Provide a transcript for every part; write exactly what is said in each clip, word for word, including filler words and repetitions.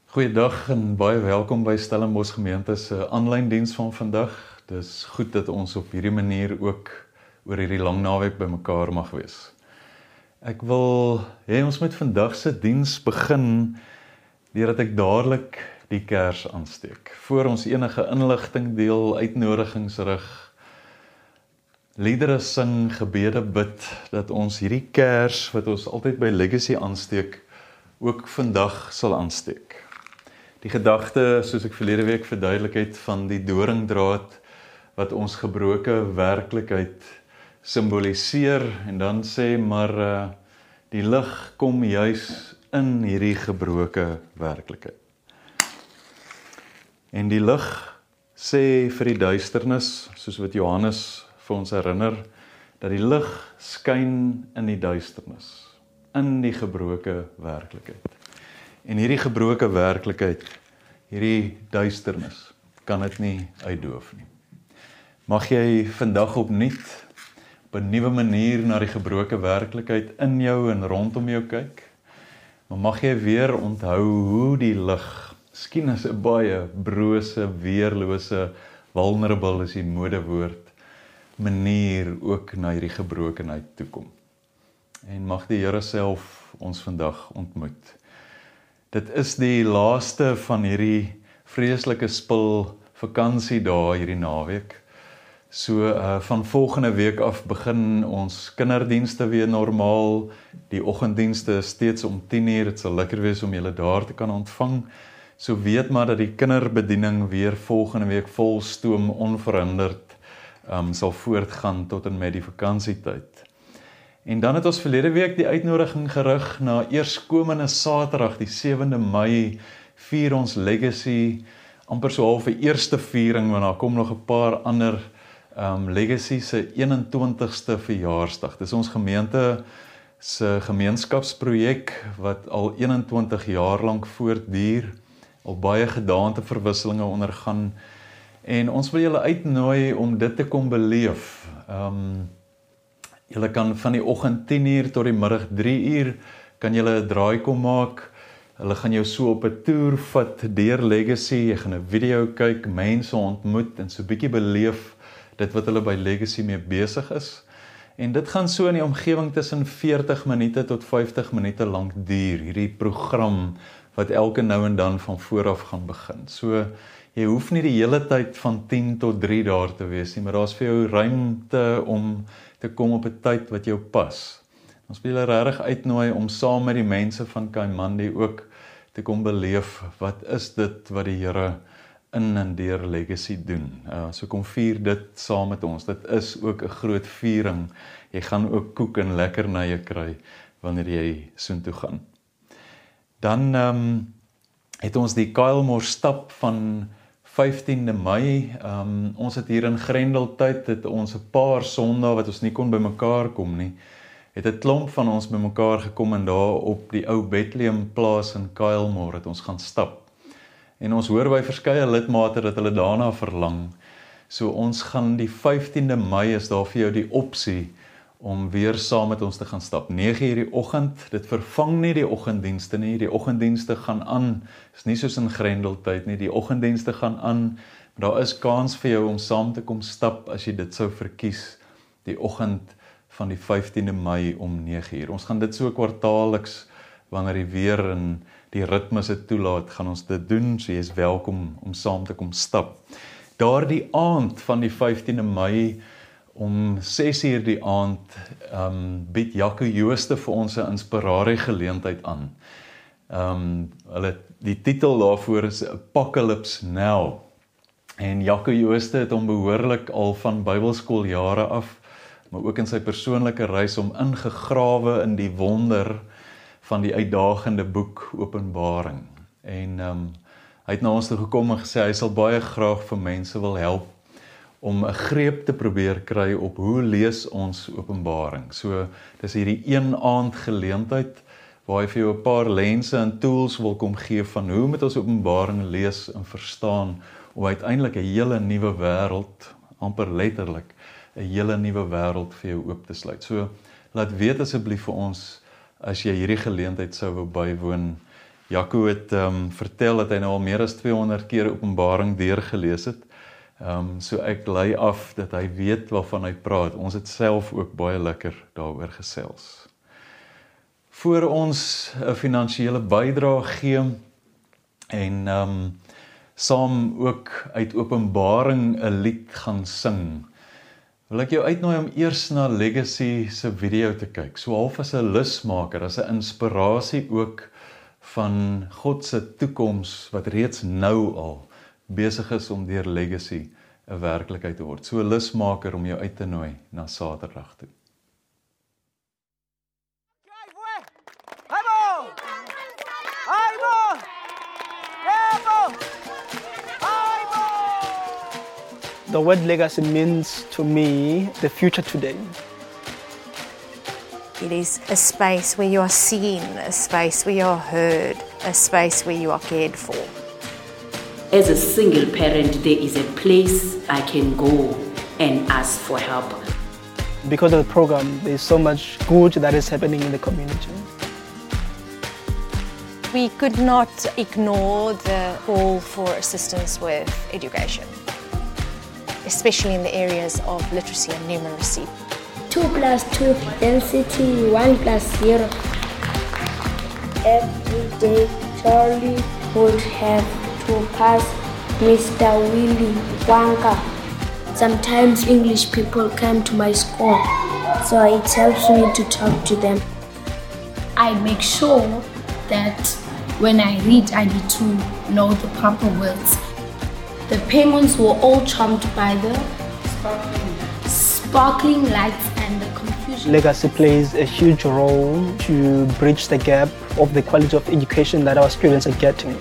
Goeiedag en baie welkom by Stellenbosch Gemeente se aanlyn diens van vandag. Dis goed dat ons op hierdie manier ook oor hierdie lang naweek bymekaar mag wees. Ek wil hê ons met vandag se diens begin deurdat ek dadelik die kers aansteek. Voor ons enige inligting deel, uitnodigings rig, liedere sing, gebede bid, dat ons hierdie kers wat ons altyd by Legacy aansteek, ook vandag sal aansteek. Die gedagte, soos ek verlede week verduidelik het, van die doringdraad wat ons gebroke werklikheid simboliseer en dan sê, maar uh, die lig kom juis in hierdie gebroke werklikheid. En die lig sê vir die duisternis, soos wat Johannes vir ons herinner, dat die lig skyn in die duisternis, in die gebroke werklikheid. En hierdie gebroke werklikheid, hierdie duisternis, kan dit nie uitdoof nie. Mag jy vandag opnuut op 'n nuwe manier na die gebroke werklikheid in jou en rondom jou kyk, maar mag jy weer onthou hoe die lig, miskien is 'n baie brose, weerlose, vulnerable is die modewoord, manier ook na hierdie gebrokenheid toe kom. En mag die Here self ons vandag ontmoet. Dit is die laaste van hierdie vreeslike spil vakansiedae hierdie naweek. So uh, van volgende week af begin ons kinderdienste weer normaal. Die oggenddienste is steeds om tien uur. Dit sal lekker wees om julle daar te kan ontvang. So weet maar dat die kinderbediening weer volgende week vol stoom onverhinderd um, sal voortgaan tot en met die vakansietyd. En dan het ons verlede week die uitnodiging gerig na eerskomende Saterdag, die sewende Mei, vier ons Legacy, amper so half 'n eerste viering, want daar kom nog 'n paar ander um, Legacy se eenentwintigste verjaarsdag. Dis ons gemeente se gemeenskapsprojek wat al eenentwintig jaar lank voortduur, al baie gedaanteverwisselinge ondergaan, en ons wil julle uitnooi om dit te kom beleef. Um, Julle kan van die oggend tien uur tot die middag drie uur, kan julle 'n draai kom maak. Hulle gaan jou so op 'n toer vat deur Legacy, jy gaan 'n video kyk, mense ontmoet en so 'n bietjie beleef dit wat hulle by Legacy mee besig is. En dit gaan so in die omgewing tussen veertig minute tot vyftig minute lank duur, hierdie program wat elke nou en dan van vooraf gaan begin. So jy hoef nie die hele tyd van tien tot drie daar te wees nie, maar daar's vir jou ruimte om te kom op 'n tyd wat jou pas. Ons wil julle regtig uitnooi om saam met die mense van Kaimandi ook te kom beleef, wat is dit wat die Here in en deur Legacy doen. Uh, so kom vier dit saam met ons, dit is ook 'n groot viering. Jy gaan ook koek en lekkernye kry, wanneer jy soontoe gaan. Dan um, het ons die Kuilmore stap van vyftiende Mei, um, ons het hier in Grendeltyd, het ons 'n paar Sondae wat ons nie kon bymekaar kom nie, het 'n klomp van ons bymekaar gekom en daar op die ou Bethlehem plaas in Kuilmore het ons gaan stap. En ons hoor by verskeie lidmate dat hulle daarna verlang. So ons gaan die vyftiende Mei is daar vir jou die opsie om weer saam met ons te gaan stap. nege uur die oggend, dit vervang nie die oggenddienste nie, die oggenddienste gaan aan, is nie soos in Grendeltyd nie, die oggenddienste gaan aan, maar daar is kans vir jou om saam te kom stap, as jy dit sou verkies, die oggend van die vyftiende Mei om nege uur. Ons gaan dit so kwartaalliks, wanneer die weer en die ritmes het toelaat, gaan ons dit doen, so jy is welkom om saam te kom stap. Daardie aand van die vyftiende Mei, om ses uur die aand, um, bied Jaco Jooste vir ons 'n inspirasie geleentheid aan. Um, hulle, die titel daarvoor is Apocalypse Now. En Jaco Jooste het hom behoorlik al van Bybelskooljare af, maar ook in sy persoonlike reis om ingegrawe in die wonder van die uitdagende boek Openbaring. En um, hy het na ons toe gekom en gesê, hy sal baie graag vir mense wil help om 'n greep te probeer kry op hoe lees ons Openbaring. So, dis hierdie een aand geleentheid, waar hy vir jou 'n paar lense en tools wil kom gee van hoe moet ons Openbaring lees en verstaan, om uiteindelik 'n hele nuwe wêreld, amper letterlik, 'n hele nuwe wêreld vir jou oop te sluit. So, laat weet asseblief vir ons, as jy hierdie geleentheid sou wou bywoon, Jaco het um, vertel dat hy nou al meer as tweehonderd keer Openbaring deurgelees het. Um, so ek lei af dat hy weet waarvan hy praat. Ons het self ook baie lekker daaroor gesels. Voor ons 'n finansiële bydrae gee en um, saam ook uit Openbaring 'n lied gaan sing, wil ek jou uitnooi om eers na Legacy se video te kyk, so half as 'n lusmaker, as 'n inspirasie ook van God se toekoms wat reeds nou al besig is om deur Legacy 'n werklikheid te word. So 'n lusmaker om jou uit te nooi na Saterdag toe. The word legacy means to me the future today. It is a space where you are seen, a space where you are heard, a space where you are cared for. As a single parent, there is a place I can go and ask for help. Because of the program, there's so much good that is happening in the community. We could not ignore the call for assistance with education, especially in the areas of literacy and numeracy. two plus two density, one plus zero. Every day, Charlie would have to pass Mister Willy Wonka. Sometimes English people come to my school, so it helps me to talk to them. I make sure that when I read, I need to know the proper words. The penguins were all charmed by the sparkling, sparkling lights and the confusion. Legacy plays a huge role to bridge the gap of the quality of education that our students are getting.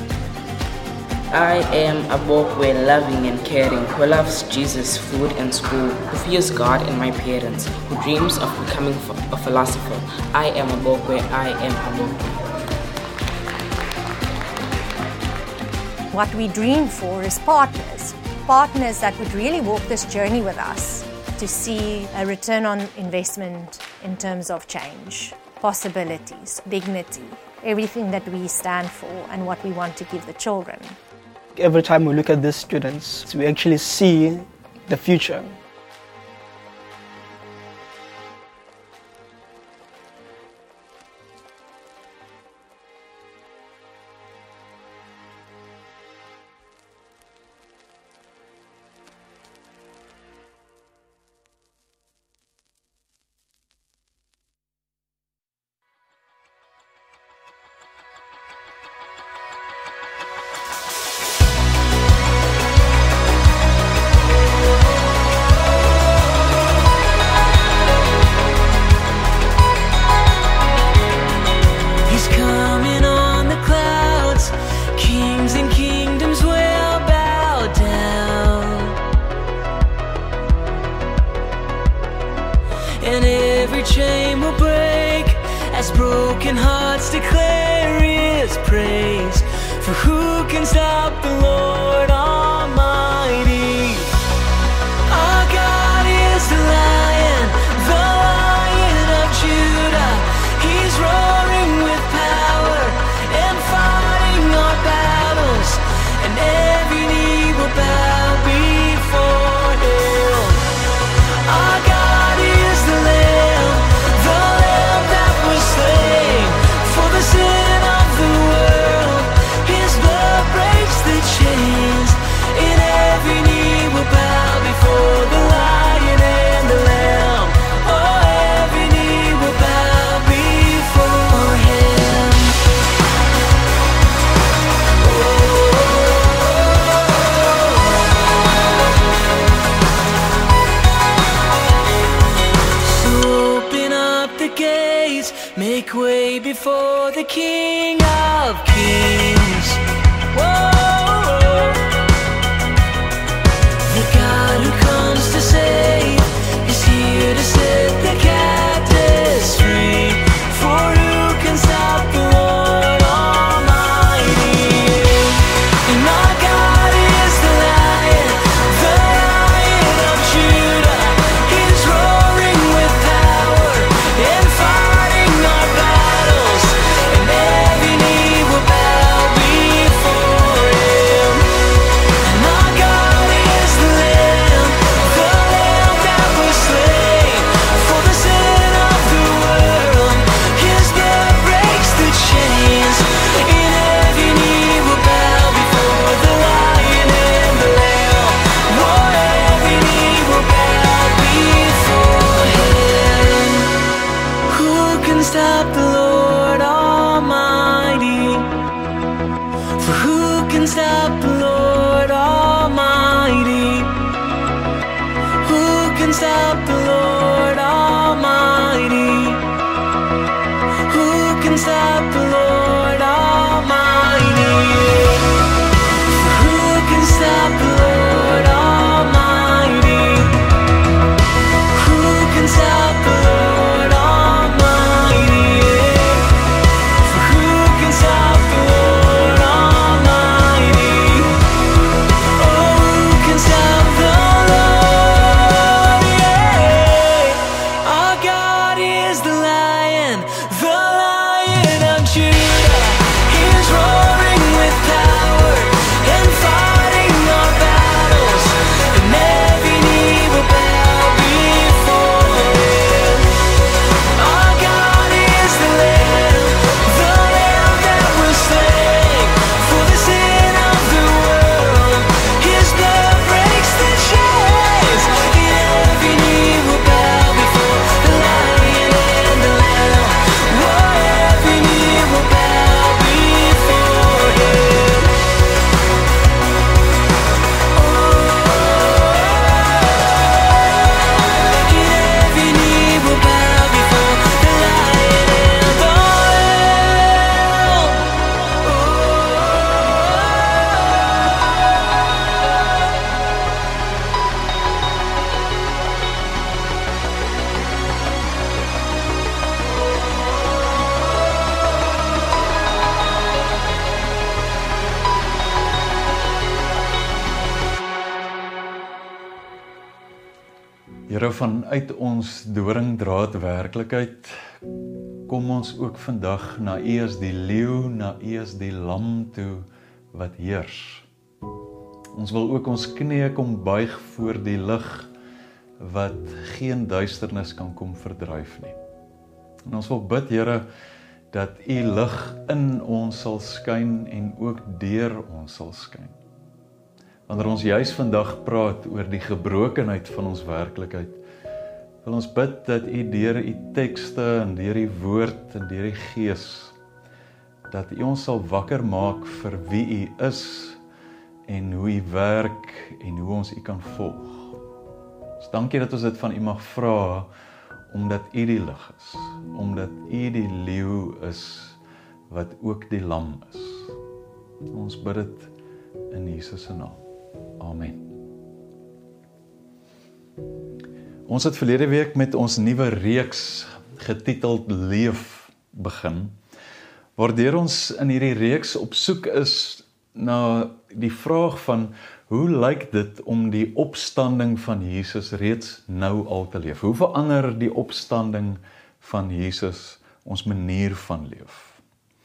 I am a Bokwe loving and caring, who loves Jesus, food and school, who fears God and my parents, who dreams of becoming a philosopher. I am a Bokwe, I am a Bokwe. What we dream for is partners, partners that would really walk this journey with us to see a return on investment in terms of change, possibilities, dignity, everything that we stand for and what we want to give the children. Every time we look at these students, we actually see the future. And every chain will break as broken hearts declare His praise. For who can stop the Lord Almighty? Our God is the Lion, the Lion of Judah. He's roaring with power and fighting our battles, and every knee will bow before Him. Our God is the Lamb, the Lamb that was slain for the sin of the world. His blood breaks the chains, and every knee will bow before the Lion and the Lamb. Oh, every knee will bow before Him. Oh, Here, vanuit ons doringdraad werklikheid, kom ons ook vandag na U as die leeu, na U as die lam toe wat heers. Ons wil ook ons knieë kom buig voor die lig wat geen duisternis kan kom verdryf nie. En ons wil bid, Here, dat U lig in ons sal skyn en ook deur ons sal skyn. Wanneer ons juis vandag praat oor die gebrokenheid van ons werklikheid, wil ons bid dat U deur U tekste en deur U woord en deur die Gees, dat U ons sal wakker maak vir wie U is en hoe U werk en hoe ons U kan volg. Dus dankie dat ons dit van U mag vra, omdat U die lig is, omdat U die leeu is, wat ook die lam is. Ons bid dit in Jesus se naam. Amen. Ons het verlede week met ons nuwe reeks getiteld Leef begin, waardeur ons in hierdie reeks op soek is na die vraag van hoe lyk dit om die opstanding van Jesus reeds nou al te leef? Hoe verander die opstanding van Jesus ons manier van leef?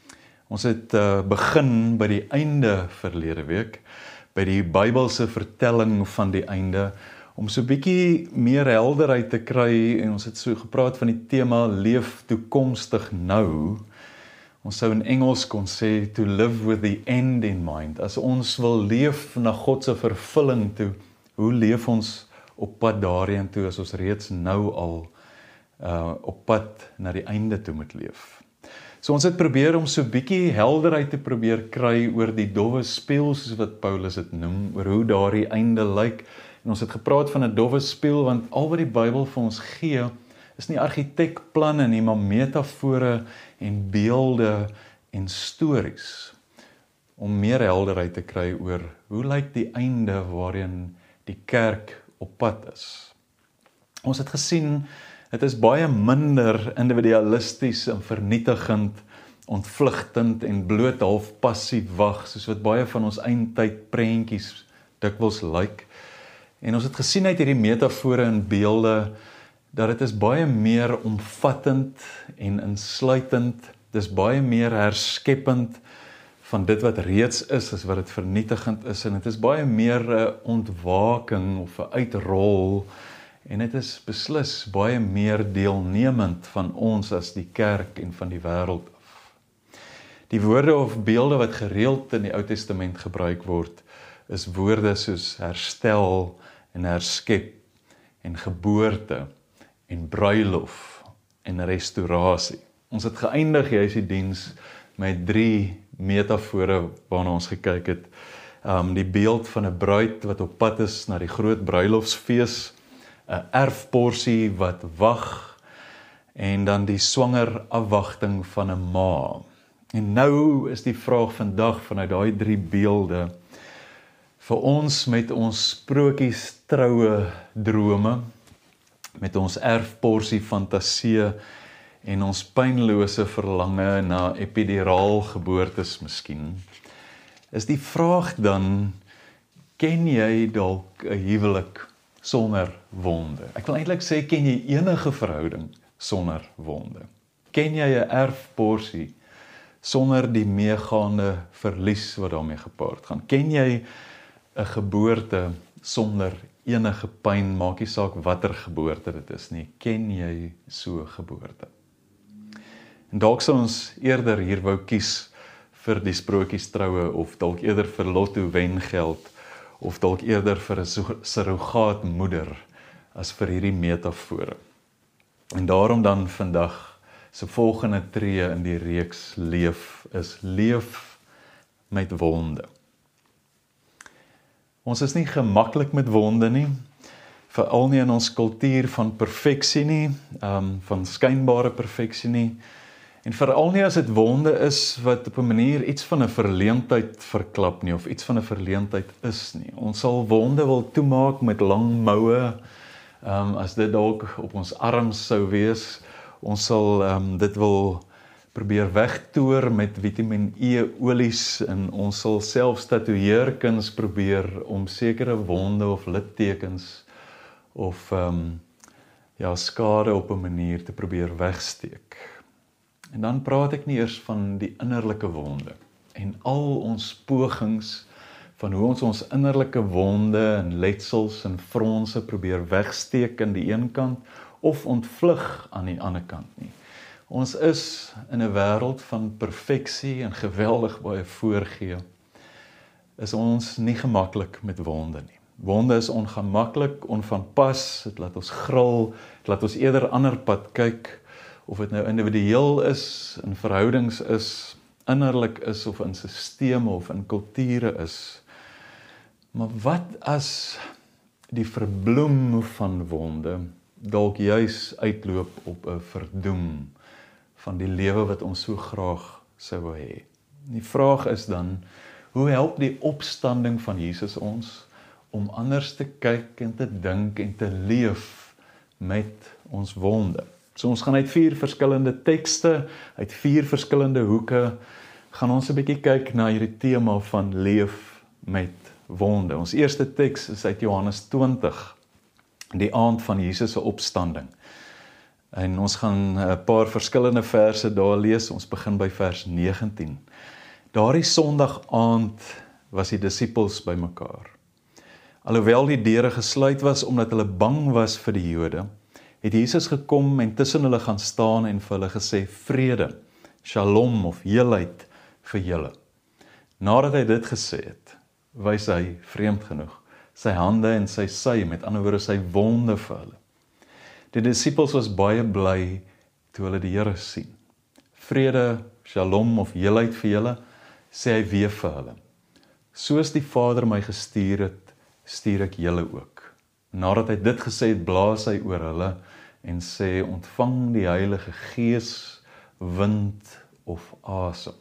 Ons het uh, begin by die einde verlede week, by die Bybelse vertelling van die einde, om so 'n bietjie meer helderheid te kry, en ons het so gepraat van die tema leef toekomstig nou. Ons sou in Engels kon sê, to live with the end in mind. As ons wil leef na God se vervulling toe, hoe leef ons op pad daarheen toe, as ons reeds nou al uh, op pad na die einde toe moet leef. So ons het probeer om so 'n bietjie helderheid te probeer kry oor die dowwe spieël, soos wat Paulus dit noem, oor hoe daardie einde lyk. En ons het gepraat van 'n dowwe spieël, want al wat die Bybel vir ons gee, is nie argitekplanne nie, maar metafore en beelde en stories, om meer helderheid te kry oor hoe lyk die einde waarin die kerk op pad is. Ons het gesien, dit is baie minder individualisties en vernietigend, ontvlugtend en bloot half passief wag, soos wat baie van ons eindtyd prentjies dikwels lyk. En ons het gesien uit hierdie metafore en beelde, dat dit is baie meer omvattend en insluitend, dis baie meer herskeppend van dit wat reeds is, as wat dit vernietigend is, en dit is baie meer 'n ontwaking of 'n uitrol, en dit is beslis baie meer deelnemend van ons as die kerk en van die wêreld af. Die woorde of beelde wat gereeld in die Ou Testament gebruik word, is woorde soos herstel en herskep en geboorte en bruilof en restaurasie. Ons het geëindig juis die diens met drie metafore waarna ons gekyk het. Um, die beeld van 'n bruid wat op pad is na die groot bruilofsfees, 'n erfporsie wat wag, en dan die swanger afwagting van 'n ma. En nou is die vraag vandag vanuit daai drie beelde, vir ons met ons sprokies troue drome, met ons erfporsie fantasie en ons pynlose verlange na epiduraal geboortes miskien, is die vraag dan, ken jy dalk 'n huwelik sonder wonde? Ek wil eintlik sê, ken jy enige verhouding sonder wonde? Ken jy 'n erfporsie sonder die meegaande verlies wat daarmee gepaard gaan? Ken jy 'n geboorte sonder enige pyn, maak nie saak watter geboorte dit is nie, ken jy so geboorte? En dalk sal ons eerder hier wou kies vir die sprokies troue, of dalk eerder vir lotto wengeld, of dalk eerder vir 'n surrogaatmoeder, as vir hierdie metafore. En daarom dan vandag, se volgende tree in die reeks leef, is leef met wonde. Ons is nie gemaklik met wonde nie, veral nie in ons kultuur van perfeksie nie, um, van skynbare perfeksie nie, en veral nie as dit wonde is wat op 'n manier iets van 'n verleentheid verklap nie, of iets van 'n verleentheid is nie. Ons sal wonde wil toemaak met lang moue, um, as dit dalk op ons arms sou wees. Ons sal um, dit wil probeer wegtoer met Vitamiin E olies, en ons sal selfs tatoeëerkuns probeer om sekere wonde of littekens of um, ja, skade op 'n manier te probeer wegsteek. En dan praat ek nie eers van die innerlike wonde en al ons pogings van hoe ons ons innerlike wonde en letsels en fronse probeer wegsteek aan die een kant of ontvlug aan die ander kant nie. Ons is in 'n wêreld van perfeksie en geweldig baie voorgee. Is ons nie gemaklik met wonde nie. Wonde is ongemaklik, onvanpas, dit laat ons gril, dit laat ons eerder ander pad kyk, of dit nou individueel is, in verhoudings is, innerlik is, of in sisteme of in kulture is. Maar wat as die verbloem van wonde dalk juis uitloop op 'n verdoem van die lewe wat ons so graag sou hê? Die vraag is dan, hoe help die opstanding van Jesus ons om anders te kyk en te dink en te leef met ons wonde? So ons gaan uit vier verskillende tekste, uit vier verskillende hoeke, gaan ons 'n bietjie kyk na hierdie tema van leef met wonde. Ons eerste teks is uit Johannes twintig, die aand van Jesus se opstanding. En ons gaan 'n paar verskillende verse daar lees, ons begin by vers negentien. Daardie Sondag aand was die disippels bymekaar. Alhoewel die deure gesluit was omdat hulle bang was vir die Jode, het Jesus gekom en tussen hulle gaan staan en vir hulle gesê, vrede, shalom of heelheid vir julle. Nadat hy dit gesê het, wys hy, vreemd genoeg, sy hande en sy sy, met ander woorde sy wonde vir hulle. Die disippels was baie bly toe hulle die Here sien. Vrede, shalom of heelheid vir julle, sê hy weer vir hulle. Soos die Vader my gestuur het, stuur ek julle ook. Nadat hy dit gesê het, blaas hy oor hulle en sê, ontvang die Heilige Gees, wind of asem.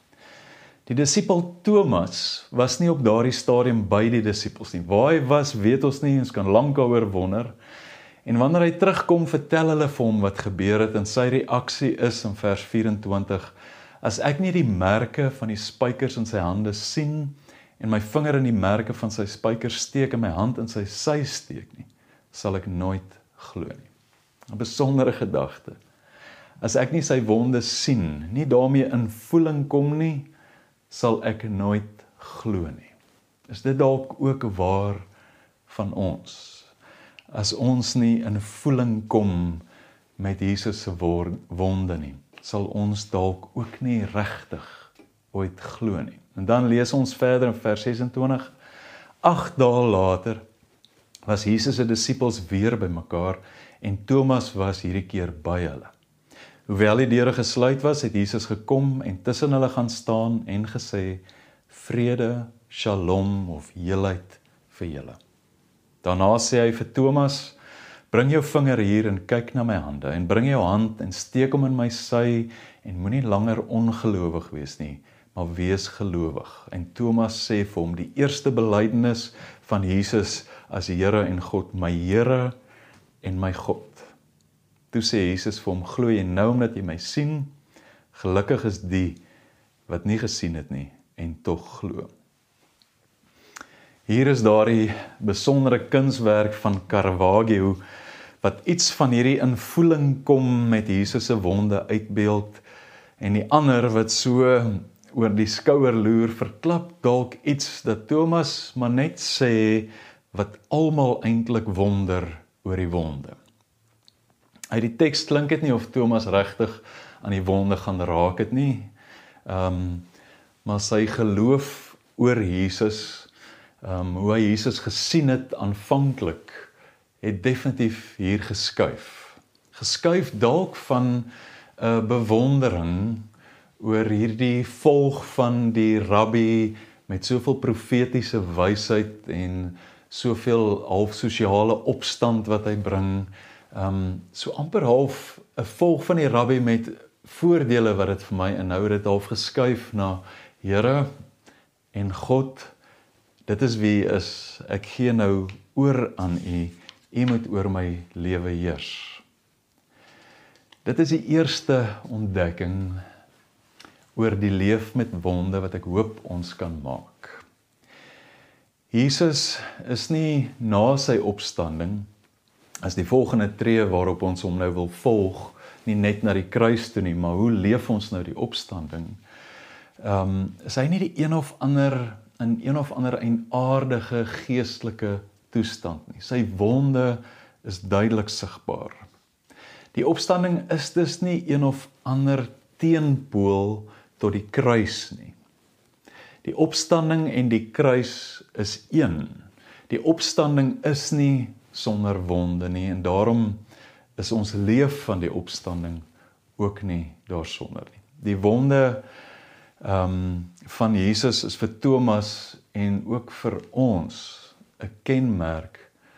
Die disipel Thomas was nie op daardie stadium by die disippels nie. Waar hy was, weet ons nie, ons kan lank daaroor wonder. En wanneer hy terugkom, vertel hulle vir hom wat gebeur het, en sy reaksie is in vers vyf-en-twintig, as ek nie die merke van die spykers in sy hande sien, en my vinger in die merke van sy spykers steek, en my hand in sy sy steek nie, sal ek nooit glo nie. 'n Besondere gedagte. As ek nie sy wonde sien, nie daarmee in voeling kom nie, sal ek nooit glo nie. Is dit dalk ook waar van ons? As ons nie in voeling kom met Jesus se wonde nie, sal ons dalk ook nie regtig ooit glo nie. En dan lees ons verder in vers ses-en-twintig. Agt dae later was Jesus se disippels weer bymekaar en Thomas was hierdie keer by hulle. Hoewel die deure gesluit was, het Jesus gekom en tussen hulle gaan staan en gesê, vrede, shalom of heelheid vir julle. Daarna sê hy vir Thomas, bring jou vinger hier en kyk na my hande, en bring jou hand en steek hom in my sy, en moenie langer ongelowig wees nie, maar wees gelowig. En Thomas sê vir hom, die eerste belydenis van Jesus as Here en God, my Here en my God. Toe sê Jesus vir hom, glo jy nou omdat jy my sien? Gelukkig is die wat nie gesien het nie en tog glo. Hier is daardie besondere kunswerk van Caravaggio wat iets van hierdie invoeling kom met Jesus se wonde uitbeeld, en die ander wat so oor die skouer loer verklap dalk iets dat Thomas maar net sê wat almal eintlik wonder oor die wonde. Uit die teks klink dit nie of Thomas regtig aan die wonde gaan raak het nie, um, maar sy geloof oor Jesus, um, hoe hy Jesus gesien het aanvanklik, het definitief hier geskuif. Geskuif dalk van 'n uh, bewondering oor hierdie volg van die rabbi met soveel profetiese wysheid en soveel half sosiale opstand wat hy bring, um, so amper half 'n volg van die rabbi met voordele wat dit vir my inhou, dit half geskuif na Here en God, dit is wie U is, ek gee nou oor aan U, U moet oor my lewe heers. Dit is die eerste ontdekking oor die leef met wonde wat ek hoop ons kan maak. Jesus is nie na sy opstanding as die volgende tree waarop ons hom nou wil volg, nie net na die kruis toe nie, maar hoe leef ons nou die opstanding? Um, is hy nie die een of ander, in een of ander eienaardige geestelike toestand nie. Sy wonde is duidelik sigbaar. Die opstanding is dus nie een of ander teenpool tot die kruis nie. Die opstanding en die kruis is een. Die opstanding is nie sonder wonde nie, en daarom is ons leef van die opstanding ook nie daarsonder nie. Die wonde um, van Jesus is vir Thomas en ook vir ons 'n kenmerk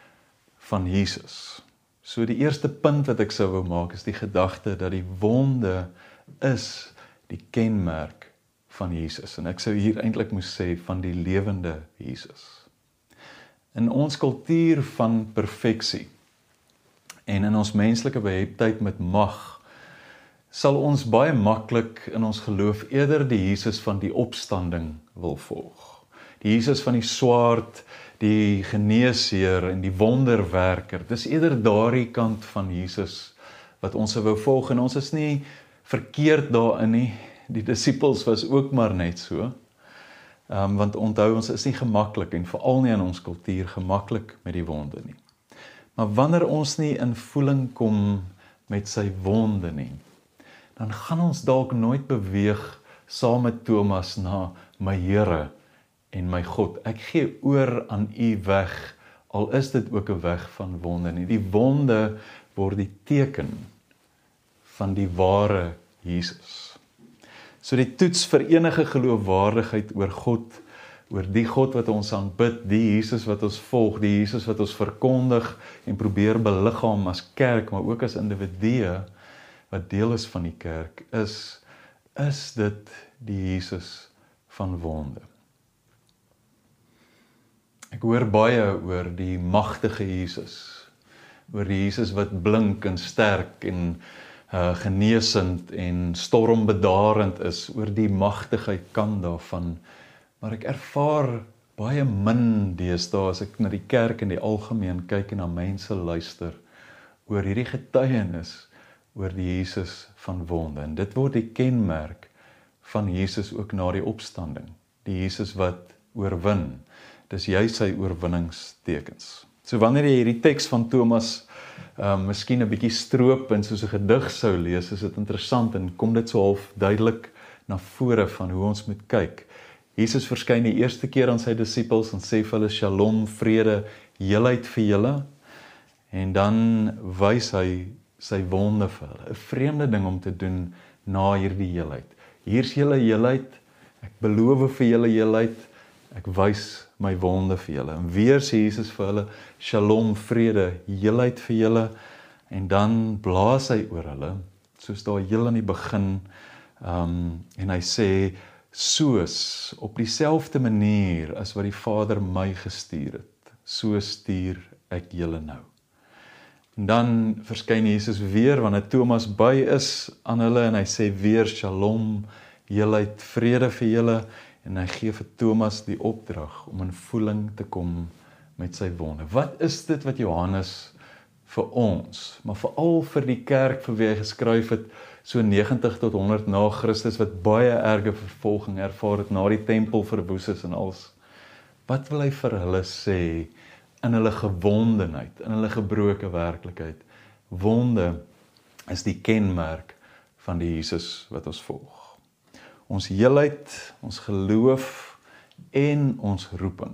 van Jesus. So die eerste punt wat ek sou wou maak is die gedagte dat die wonde is die kenmerk van Jesus. En ek sou hier eintlik moes sê van die lewende Jesus. In ons kultuur van perfeksie en in ons menslike beheptheid met mag, sal ons baie maklik in ons geloof eerder die Jesus van die opstanding wil volg. Die Jesus van die swaard, die geneesheer en die wonderwerker. Dis eerder daardie kant van Jesus wat ons wou volg, en ons is nie verkeerd daarin nie. Die disippels was ook maar net so. Um, want onthou, ons is nie gemaklik en veral nie in ons kultuur gemaklik met die wonde nie. Maar wanneer ons nie in voeling kom met sy wonde nie, dan gaan ons dalk nooit beweeg saam met Thomas na my Here en my God. Ek gee oor aan u weg, al is dit ook 'n weg van wonde nie. Die wonde word die teken van die ware Jesus. So die toets vir enige geloofwaardigheid oor God, oor die God wat ons aanbid, die Jesus wat ons volg, die Jesus wat ons verkondig en probeer beliggaam as kerk, maar ook as individue wat deel is van die kerk, is, is dit die Jesus van wonde. Ek hoor baie oor die magtige Jesus, oor die Jesus wat blink en sterk en Uh, geneesend en stormbedarend is, oor die magtigheid kan daarvan, maar ek ervaar baie min deesdae as ek na die kerk in die algemeen kyk en na mense luister, oor hierdie getuienis, oor die Jesus van wonde, en dit word die kenmerk van Jesus ook na die opstanding, die Jesus wat oorwin, dis juist sy oorwinningstekens. So wanneer jy hierdie teks van Thomas Um, miskien 'n bietjie stroop en soos 'n gedig sou lees, is dit interessant en kom dit so half duidelik na vore van hoe ons moet kyk. Jesus verskyn die eerste keer aan sy disippels en sê vir hulle shalom, vrede, heelheid vir julle, en dan wys hy sy wonde vir hulle. 'n Vreemde ding om te doen na hierdie heelheid. Hier's julle heelheid, ek beloof vir julle heelheid, ek wys my wonde vir julle. En weer sê Jesus vir hulle, shalom, vrede, heelheid vir julle, en dan blaas hy oor hulle, soos daar heel aan die begin, um, en hy sê, soos, op dieselfde manier, as wat die Vader my gestuur het, so stuur ek julle nou. En dan verskyn Jesus weer, wanneer Thomas by is aan hulle, en hy sê weer, shalom, heelheid, vrede vir julle, en hy gee vir Thomas die opdrag om in voeling te kom met sy wonde. Wat is dit wat Johannes vir ons, maar veral vir die kerk vir wie hy geskryf het, so negentig tot honderd na Christus, wat baie erge vervolging ervaar het, na die tempel verwoes is en alles. Wat wil hy vir hulle sê in hulle gewondenheid, in hulle gebroke werklikheid? Wonde is die kenmerk van die Jesus wat ons volg. Ons heelheid, ons geloof en ons roeping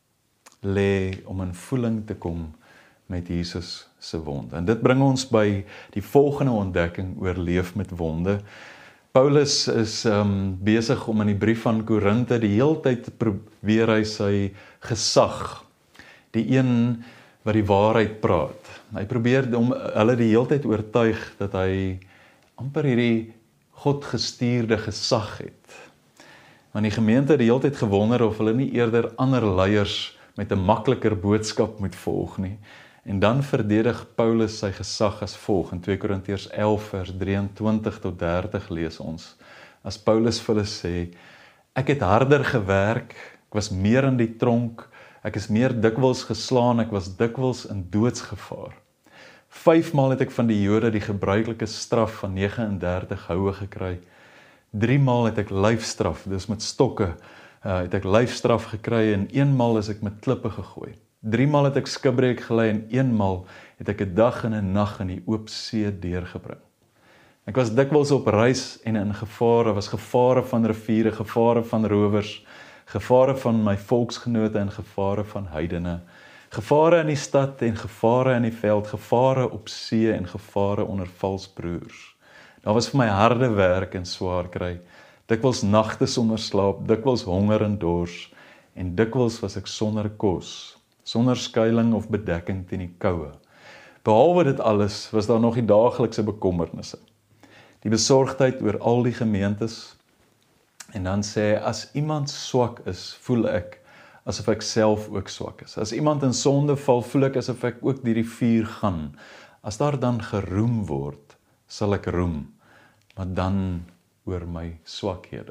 lê om in voeling te kom met Jesus se wonde. En dit bring ons by die volgende ontdekking oor leef met wonde. Paulus is um, besig om in die brief van Korinte die heeltyd te probeer hy sy gesag, die een wat die waarheid praat. Hy probeer om hulle die heeltyd oortuig dat hy amper hierdie God gestuurde gesag het. Want die gemeente het die hele tyd gewonder of hulle nie eerder ander leiers met 'n makliker boodskap moet volg nie. En dan verdedig Paulus sy gesag as volg. In twee Korintiërs elf vers drieëntwintig tot dertig lees ons, as Paulus vir hulle sê, ek het harder gewerk, ek was meer in die tronk, ek is meer dikwels geslaan, ek was dikwels in doodsgevaar. Vyfmaal het ek van die Jode die gebruikelike straf van nege en dertig houe gekry. Driemaal het ek lyfstraf, dis met stokke, uh, het ek lyfstraf gekry en eenmaal is ek met klippe gegooi. Driemaal het ek skipbreek gelei en eenmaal het ek 'n dag en 'n nag in die oop see deurgebring. Ek was dikwels op reis en in gevare, was gevare van riviere, gevare van rowers, gevare van my volksgenote en gevare van heidene, gevare in die stad en gevare in die veld, gevare op see en gevare onder vals broers. Daar was vir my harde werk en swaar kry, dikwels nagte sonder slaap, dikwels honger en dors, en dikwels was ek sonder kos, sonder skuiling of bedekking teen die koue. Behalwe dit alles was daar nog die daaglikse bekommernisse. Die besorgdheid oor al die gemeentes, en dan sê hy, as iemand swak is, voel ek asof ek self ook swak is. As iemand in sonde val, voel ek asof ek ook deur die vuur gaan. As daar dan geroem word, sal ek roem, maar dan oor my swakhede.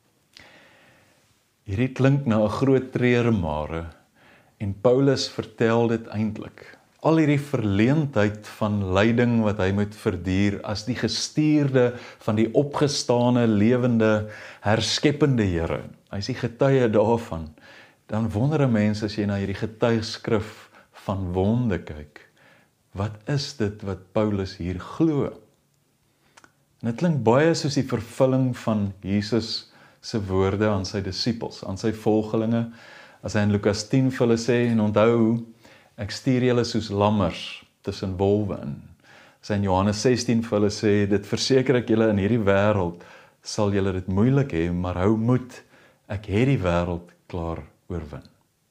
Hierdie klink na 'n groot treurmare, en Paulus vertel dit eintlik. Al hierdie verleentheid van lyding wat hy moet verduur as die gestuurde van die opgestane, lewende, herskeppende Here. Hy is die getuie daarvan. Dan wonder 'n mens as jy na hierdie getuigskrif van wonde kyk, wat is dit wat Paulus hier glo? En dit klink baie soos die vervulling van Jesus se woorde aan sy disippels, aan sy volgelinge, as hy in Lukas tien vir hulle sê, en onthou, ek stuur julle soos lammers tussen wolwe in. As hy in Johannes sestien vir hulle sê, dit verseker ek julle in hierdie wêreld, sal julle dit moeilik hê, maar hou moed, ek het die wêreld klaar oorwin.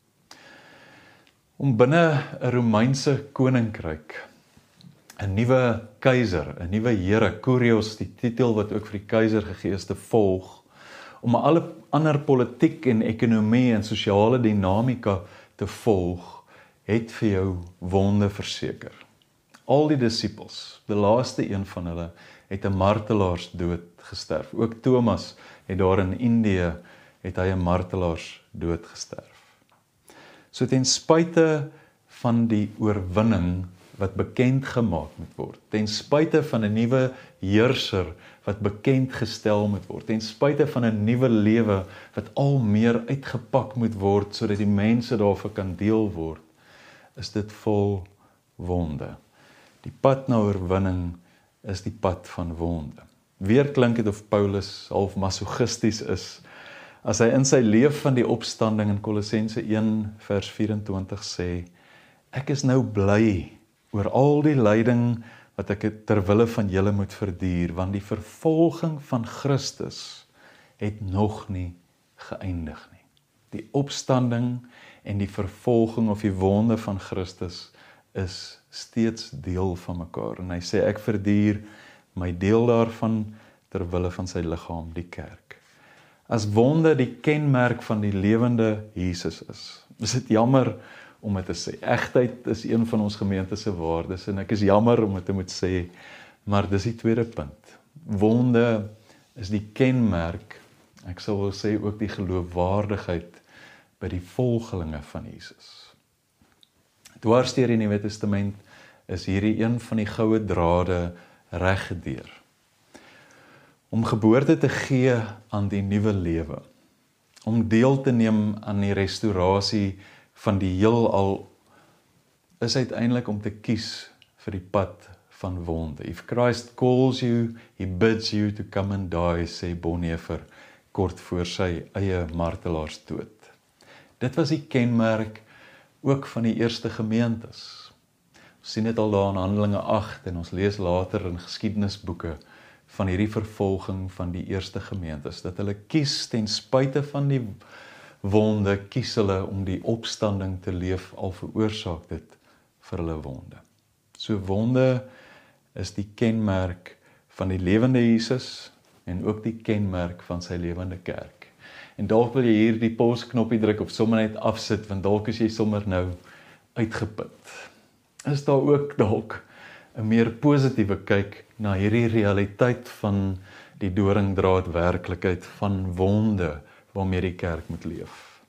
Om binne 'n Romeinse koninkryk, 'n nuwe keiser, 'n nuwe Here, Kurios, die titel wat ook vir die keiser gegee is, te volg, om alle ander politiek en ekonomie en sosiale dinamika te volg, het vir jou wonde verseker. Al die disippels, die laaste een van hulle, het 'n martelaarsdood gesterf. Ook Thomas het daar in Indië, het hy 'n martelaarsdood gesterf. So ten spyte van die oorwinning wat bekend gemaak moet word, ten spyte van 'n nuwe heerser wat bekend gestel moet word, ten spyte van 'n nuwe lewe wat al meer uitgepak moet word, sodat die mense daarvan kan deel word, is dit vol wonde. Die pad na oorwinning is die pad van wonde. Weer klink dit of Paulus half masochisties is, as hy in sy leef van die opstanding in Kolossense een vers vyf-en-twintig sê, ek is nou bly oor al die lyding wat ek terwille van julle moet verduur, want die vervolging van Christus het nog nie geëindig nie. Die opstanding en die vervolging of die wonde van Christus is steeds deel van mekaar. En hy sê, ek verduur my deel daarvan terwille van sy liggaam, die kerk. As wonde die kenmerk van die lewende Jesus is, is dit jammer om dit te sê. Egtheid is een van ons gemeente se waardes, en ek is jammer om dit te moet sê, maar dis die tweede punt. Wonde is die kenmerk, ek sal wel sê ook die geloofwaardigheid by die volgelinge van Jesus. Dwars deur die Nuwe Testament is hierdie een van die goue drade reggedeur. Om geboorte te gee aan die nuwe lewe, om deel te neem aan die restaurasie van die heelal, is uiteindelik om te kies vir die pad van wonde. If Christ calls you, he bids you to come and die, sê Bonhoeffer kort voor sy eie martelaarsdood. Dit was die kenmerk ook van die eerste gemeentes. Ons sien dit al daar in Handelinge agt, en ons lees later in geskiedenisboeke van hierdie vervolging van die eerste gemeentes, dat hulle kies ten spyte van die wonde, kies hulle om die opstanding te leef, al veroorsaak dit vir hulle wonde. So wonde is die kenmerk van die lewende Jesus, en ook die kenmerk van sy lewende kerk. En dalk wil jy hier die pausknoppie druk, of sommer net afsit, want dalk is jy sommer nou uitgeput. Is daar ook dalk 'n meer positiewe kyk na hierdie realiteit van die doringdraad werklikheid van wonde waarmee die kerk moet leef?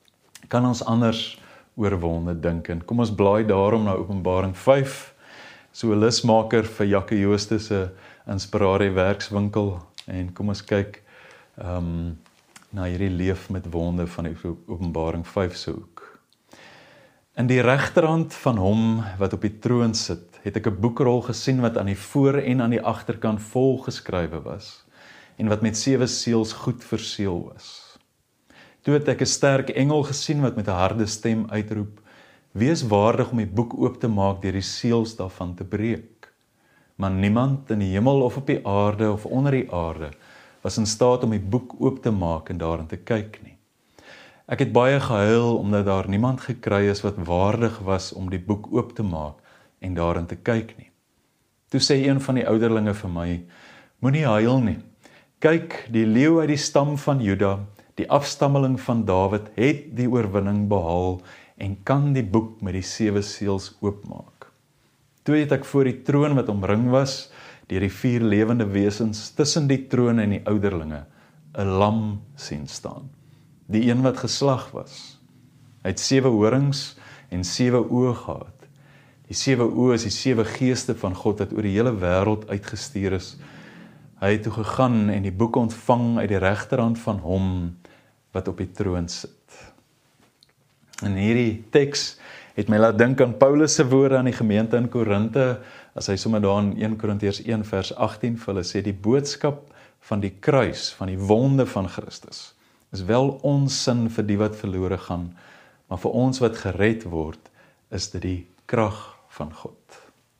Kan ons anders oor wonde dink? En kom ons blaai daarom na Openbaring vyf, so 'n lusmaker vir Jacques Jooste se Inspirarie werkswinkel, en kom ons kyk um, na hierdie leef met wonde van die Openbaring vyf se hoek. In die regterhand van hom wat op die troon sit, het ek 'n boekrol gesien wat aan die voor en aan die agterkant vol geskrywe was, en wat met sewe seels goed verseël was. Toe het ek 'n sterk engel gesien wat met 'n harde stem uitroep, wees waardig om die boek oop te maak deur die seels daarvan te breek. Maar niemand in die hemel of op die aarde of onder die aarde was in staat om die boek oop te maak en daarin te kyk nie. Ek het baie gehuil omdat daar niemand gekry is wat waardig was om die boek oop te maak en daarin te kyk nie. Toe sê een van die ouderlinge vir my, moenie huil nie. Kyk, die leeu uit die stam van Juda, die afstammeling van Dawid, het die oorwinning behaal en kan die boek met die sewe seels oopmaak. Toe het ek voor die troon wat omring was, deur die vier lewende wesens, tussen die troon en die ouderlinge, 'n lam sien staan. Die een wat geslag was. Hy het sewe horings en sewe oë gehad. Die sewe oë is die sewe geeste van God wat oor die hele wêreld uitgestuur is. Hy het toe gegaan en die boek ontvang uit die regterhand van hom wat op die troon sit. En hierdie teks het my laat dink aan Paulus se woorde aan die gemeente in Korinte, as hy sommer daar in een Korintiërs een vers agttien vir hulle sê, die boodskap van die kruis, van die wonde van Christus, is wel onsin vir die wat verlore gaan, maar vir ons wat gered word, is dit die krag van God.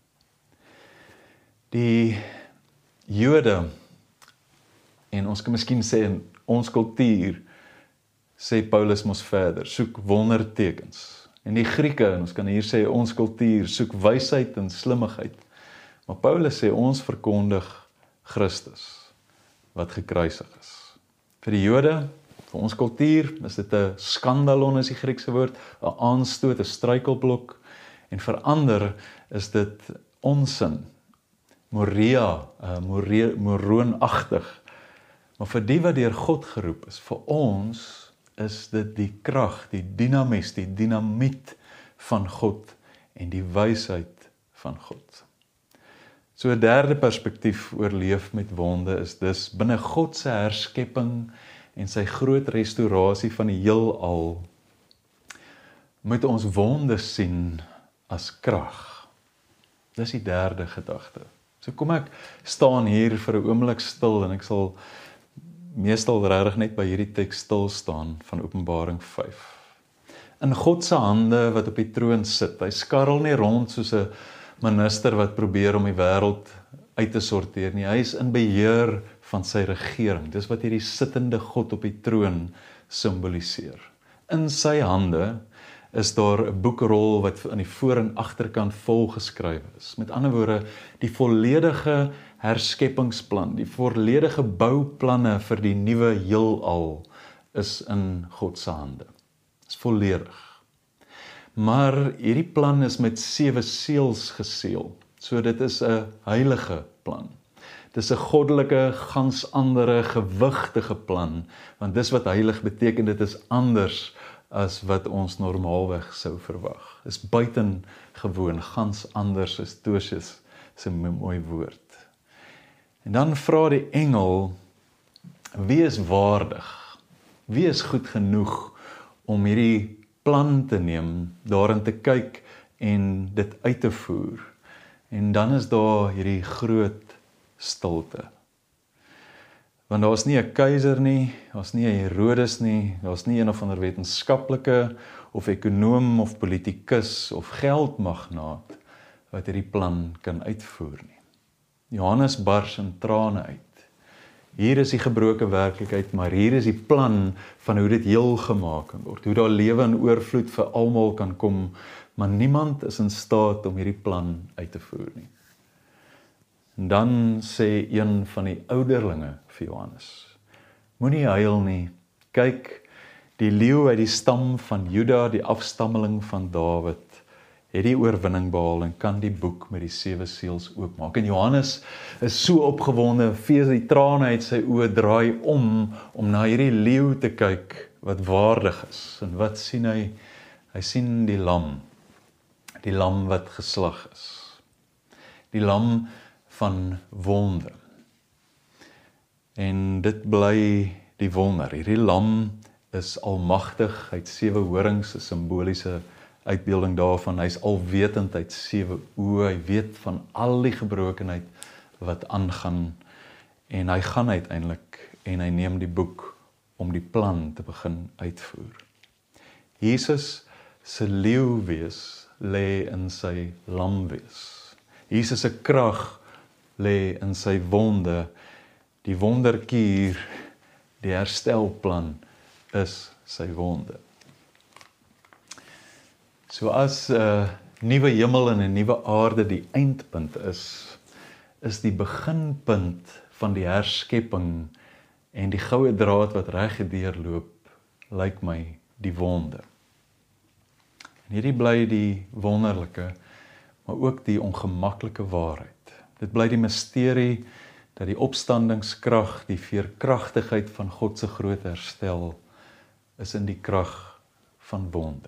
Die Jode, en ons kan miskien sê in ons kultuur, sê Paulus mos verder, soek wondertekens. En die Grieke, en ons kan hier sê ons kultuur, soek wysheid en slimmigheid. Maar Paulus sê ons verkondig Christus, wat gekruisig is. Vir die Jode, vir ons kultuur, is dit 'n skandalon is die Griekse woord, 'n aanstoot, 'n struikelblok, en vir ander is dit onsin, moria, uh, more, moroonagtig. Maar vir die wat deur God geroep is, vir ons is dit die krag, die dinamies, die dinamiet van God en die wysheid van God. So 'n derde perspektief oor leef met wonde is dus binne God se herskepping en sy groot restaurasie van die heelal, moet ons wonde sien as krag. Dis die derde gedagte. So kom ek staan hier vir 'n oomblik stil en ek sal meestal regtig net by hierdie teks stil staan van Openbaring vyf. In God se hande wat op die troon sit, hy skarrel nie rond soos 'n minister wat probeer om die wêreld uit te sorteer nie. Hy is in beheer van sy regering. Dis wat hierdie sittende God op die troon simboliseer. In sy hande is daar 'n boekrol wat aan die voor en agterkant vol geskrywe is. Met ander woorde, die volledige herskeppingsplan, die volledige bouplanne vir die nuwe heelal is in God se hande. Is volledig. Maar hierdie plan is met sewe seels geseël. So dit is 'n heilige plan. Dit is 'n goddelike, gans andere, gewigtige plan, want dis wat heilig beteken, dit is anders as wat ons normaalweg sou verwag. Is buitengewoon, gans anders is Tosius se mooi woord. En dan vra die engel, wie is waardig? Wie is goed genoeg om hierdie plan te neem, daarin te kyk en dit uit te voer? En dan is daar hierdie groot stilte. Want daar is nie 'n keiser nie, daar is nie 'n Herodes nie, daar is nie een of ander wetenskaplike of ekonoom of politikus of geldmagnaat wat hierdie plan kan uitvoer nie. Johannes bars in trane uit. Hier is die gebroke werklikheid, maar hier is die plan van hoe dit heel gemaak kan word, hoe daar lewe in oorvloed vir almal kan kom, maar niemand is in staat om hierdie plan uit te voer nie. En dan sê een van die ouderlinge vir Johannes, moenie huil nie, kyk, die leeu uit die stam van Juda, die afstammeling van Dawid, het die oorwinning behaal en kan die boek met die sewe seels oopmaak. En Johannes is so opgewonde, vee die trane uit sy oë, draai om, om na hierdie leeu te kyk, wat waardig is. En wat sien hy? Hy sien die lam, die lam wat geslag is. die lam van wonde. En dit bly die wonder. Hierdie lam is almagtig, hy het sewe horings, 'n simboliese uitbeelding daarvan, hy is alwetend, hy het sewe oë, hy weet van al die gebrokenheid wat aangaan, en hy gaan uiteindelik, en hy neem die boek om die plan te begin uitvoer. Jesus se leeuwees lê in sy lamwees. Jesus se krag lê in sy wonde. Die wonderkuur, die herstelplan is sy wonde. So as 'n uh, nuwe hemel en 'n nuwe aarde die eindpunt is, is die beginpunt van die herskepping en die goue draad wat reg deurloop, lyk my die wonde. En hierdie bly die wonderlike, maar ook die ongemaklike waarheid. Dit bly die misterie dat die opstandingskrag, die veerkragtigheid van God se groot herstel, is in die krag van wonde.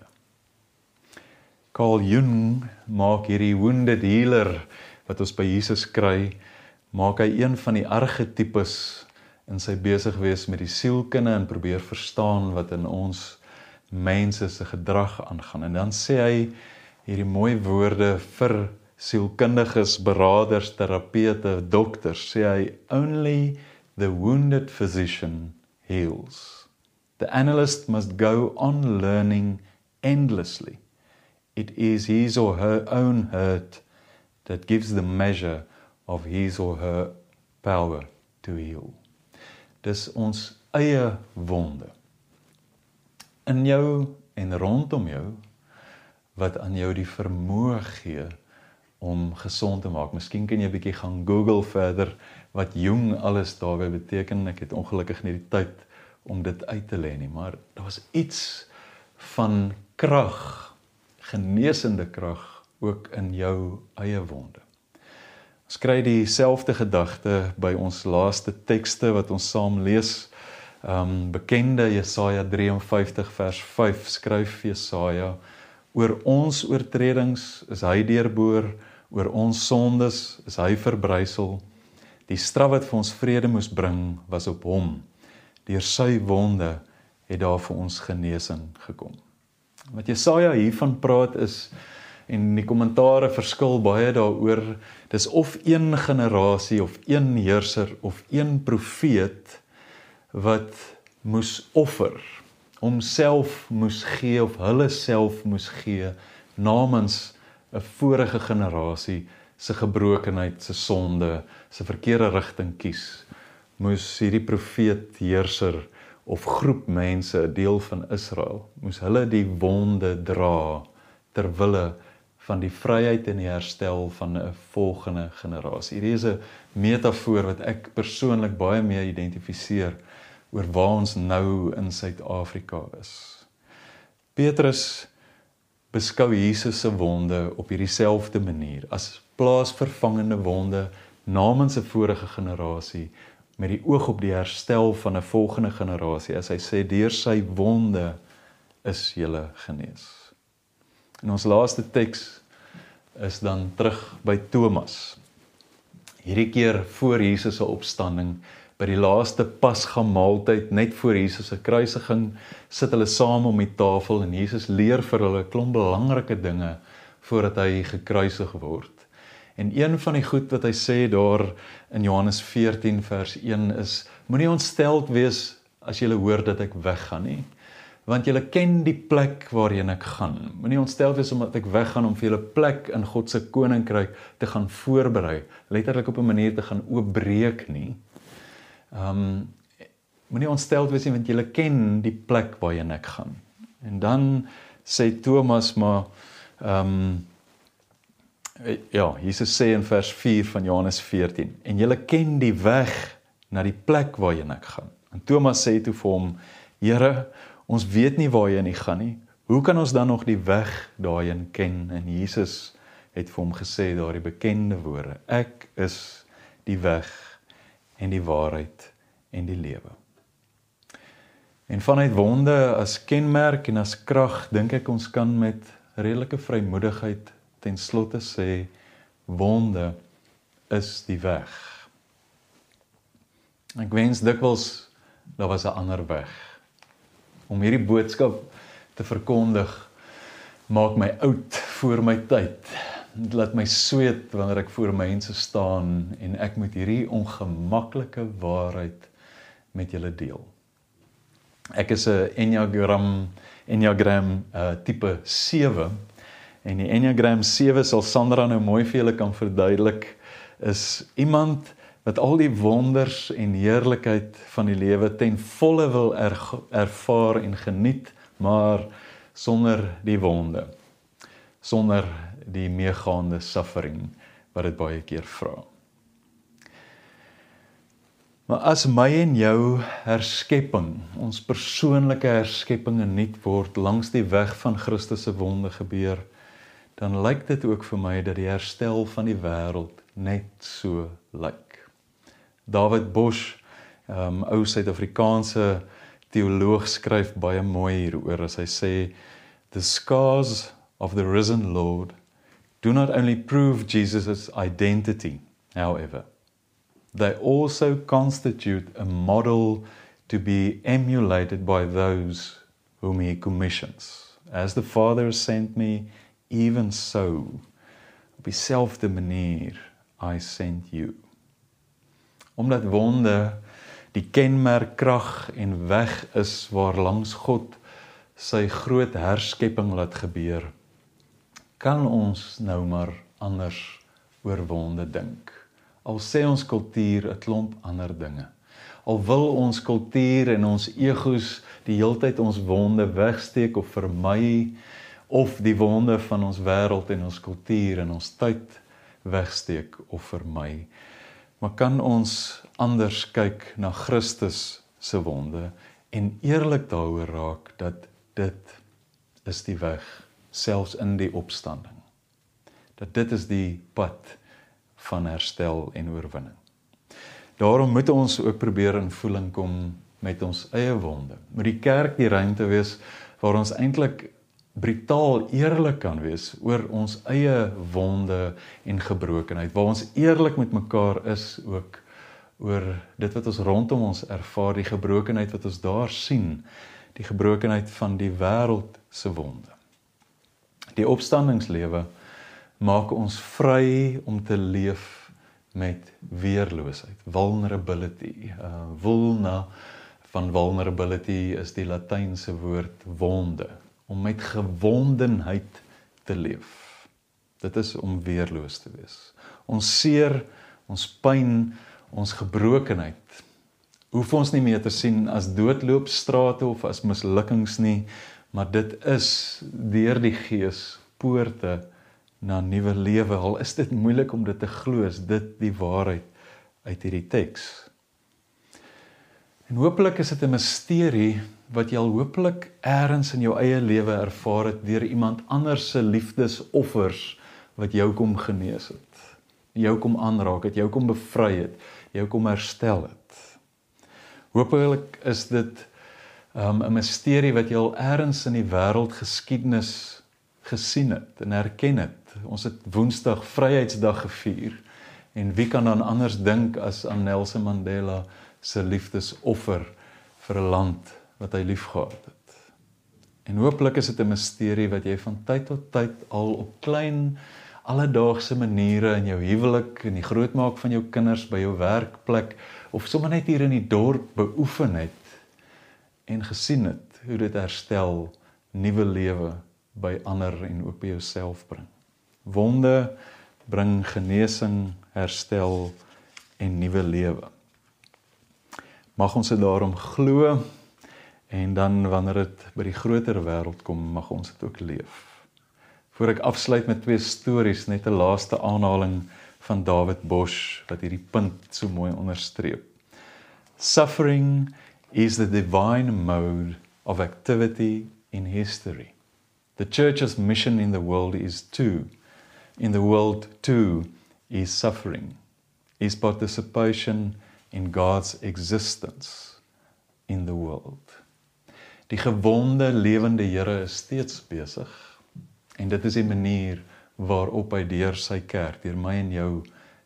Carl Jung maak hierdie wounded healer, wat ons by Jesus kry, maak hy een van die argetipes in sy besig wees met die sielkunde en probeer verstaan wat in ons mense se gedrag aangaan. En dan sê hy hierdie mooi woorde vir sielkundiges, beraders, terapeute, dokters, sê hy, only the wounded physician heals. The analyst must go on learning endlessly. It is his or her own hurt that gives the measure of his or her power to heal. Dis ons eie wonde. In jou en rondom jou, wat aan jou die vermoë gee om gesond te maak. Miskien kan jy 'n bietjie gaan Google verder wat Jung alles daarby beteken. Ek het ongelukkig nie die tyd om dit uit te lê nie, maar daar was iets van krag, genesende krag, ook in jou eie wonde. Ons kry dieselfde gedagte by ons laaste tekste wat ons saam lees. Um, bekende Jesaja drieënvyftig vers vyf skryf Jesaja, oor ons oortredings is hy deurboor, oor ons sondes is hy verbrysel. Die straf wat vir ons vrede moes bring, was op hom. Deur sy wonde het daar vir ons genesing gekom. Wat Jesaja hiervan praat is, en die kommentare verskil baie daaroor, dis of een generasie, of een heerser, of een profeet, wat moes offer, homself moes gee, of hulle self moes gee, namens 'n vorige generasie se gebrokenheid, se sonde, se verkeerde rigting kies, moes hierdie profeet, heerser, of groep mense, 'n deel van Israel, moes hulle die wonde dra, ter wille van die vryheid en die herstel van 'n volgende generasie. Hierdie is 'n metafoor wat ek persoonlik baie mee identifiseer, oor waar ons nou in Suid-Afrika is. Petrus beskou Jesus se wonde op hierdie selfde manier, as plaasvervangende wonde namens 'n vorige generasie, met die oog op die herstel van 'n volgende generasie, as hy sê, deur sy wonde is julle genees. En ons laaste teks is dan terug by Thomas. Hierdie keer voor Jesus se opstanding, by die laaste Pasga maaltyd, net voor Jesus se kruisiging, sit hulle saam om die tafel en Jesus leer vir hulle 'n klomp belangrike dinge voordat hy gekruisig word. En een van die goed wat hy sê daar in Johannes veertien vers een is, moenie ontsteld wees as julle hoor dat ek weggaan nie, want julle ken die plek waarheen ek gaan. Moenie ontsteld wees omdat ek weggaan om vir julle plek in God se koninkryk te gaan voorberei, letterlik op 'n manier te gaan oopbreek nie. Um, moenie ontsteld wees nie, want julle ken die plek waarheen ek gaan. En dan sê Thomas maar, um, ja, Jesus sê in vers vier van Johannes veertien, en julle ken die weg na die plek waarheen ek gaan. En Thomas sê toe vir hom, Here, ons weet nie waarheen hy gaan nie, hoe kan ons dan nog die weg daarheen ken? En Jesus het vir hom gesê daar die bekende woorde, ek is die weg en die waarheid en die lewe. En vanuit wonde as kenmerk en as krag, dink ek ons kan met redelike vrymoedigheid ten slotte sê, wonde is die weg. Ek wens dikwels, daar was 'n ander weg. Om hierdie boodskap te verkondig, maak my oud voor my tyd. Dit laat my sweet wanneer ek voor mense staan en ek moet hierdie ongemaklike waarheid met julle deel. Ek is 'n Enneagram, Enneagram uh, tipe sewe en die Enneagram sewe sal Sandra nou mooi vir julle kan verduidelik, is iemand wat al die wonders en heerlikheid van die lewe ten volle wil er, ervaar en geniet, maar sonder die wonde, sonder die meegaande suffering wat dit baie keer vra. Maar as my en jou herskepping, ons persoonlike herskepping nuut word langs die weg van Christus se wonde gebeur, dan lyk dit ook vir my dat die herstel van die wêreld net so lyk. David Bosch, um, ou Suid-Afrikaanse teoloog, skryf baie mooi hieroor as hy sê, "The scars of the risen Lord do not only prove Jesus' identity, however, they also constitute a model to be emulated by those whom he commissions. As the Father sent me, even so, op dieselfde manier, I sent you." Omdat wonde die kenmerk, krag en weg is waar langs God sy groot herskepping laat gebeur, kan ons nou maar anders oor wonde dink. Al sê ons kultuur 'n klomp ander dinge. Al wil ons kultuur en ons egos die heeltyd ons wonde wegsteek of vermy, of die wonde van ons wêreld en ons kultuur en ons tyd wegsteek of vermy. Maar kan ons anders kyk na Christus se wonde en eerlik daaroor raak dat dit is die weg, selfs in die opstanding. Dat dit is die pad van herstel en oorwinning. Daarom moet ons ook probeer in voeling kom met ons eie wonde. Moet die kerk die ruimte wees waar ons eintlik brutaal eerlik kan wees oor ons eie wonde en gebrokenheid, waar ons eerlik met mekaar is ook oor dit wat ons rondom ons ervaar, die gebrokenheid wat ons daar sien, die gebrokenheid van die wêreld se wonde. Die opstandingslewe maak ons vry om te leef met weerloosheid, vulnerability. Uh, vulna van vulnerability is die Latynse woord wonde, om met gewondenheid te leef. Dit is om weerloos te wees. Ons seer, ons pyn, ons gebrokenheid, hoef ons nie meer te sien as doodloopstrate of as mislukkings nie, maar dit is deur die Gees poorte na nuwe lewe. Al is dit moeilik om dit te glo, is dit die waarheid uit hierdie teks. En hopelik is dit 'n misterie wat jy al hopelik eers in jou eie lewe ervaar het deur iemand anders se liefdesoffers wat jou kom genees het, jou kom aanraak het, jou kom bevry het, jou kom herstel het. Hopelik is dit um, 'n misterie wat jy al eers in die wêreldgeskiedenis gesien het en herken het. Ons het Woensdag Vryheidsdag gevier en wie kan dan anders dink as aan Nelson Mandela se liefdesoffer vir 'n land wat hy liefgehad het. En hopelik is dit 'n misterie wat jy van tyd tot tyd al op klein alledaagse maniere in jou huwelik, in die grootmaak van jou kinders, by jou werkplek of sommer net hier in die dorp beoefen het en gesien het hoe dit herstel, nuwe lewe by ander en ook by jouself bring. Wonde bring genesing, herstel en nuwe lewe. Mag ons dit daarom glo en dan wanneer dit by die groter wêreld kom, mag ons dit ook leef. Voor ek afsluit met twee stories, net 'n laaste aanhaling van David Bosch wat hierdie punt so mooi onderstreep. Suffering is the divine mode of activity in history. The church's mission in the world is too. In the world too is suffering, is participation in God's existence in the world. Die gewonde lewende Here is steeds besig en dit is die manier waarop hy deur sy kerk, deur my en jou